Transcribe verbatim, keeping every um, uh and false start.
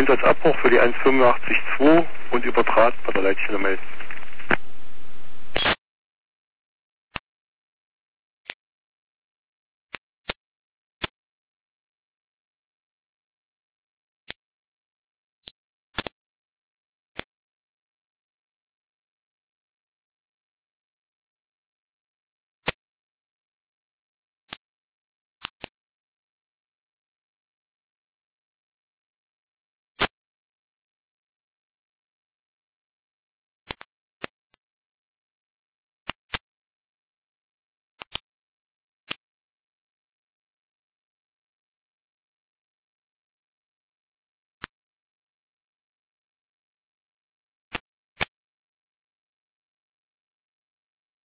Einsatzabbruch für die eins fünfundachtzig Komma zwei und übertrat bei der Leitstellermeldung.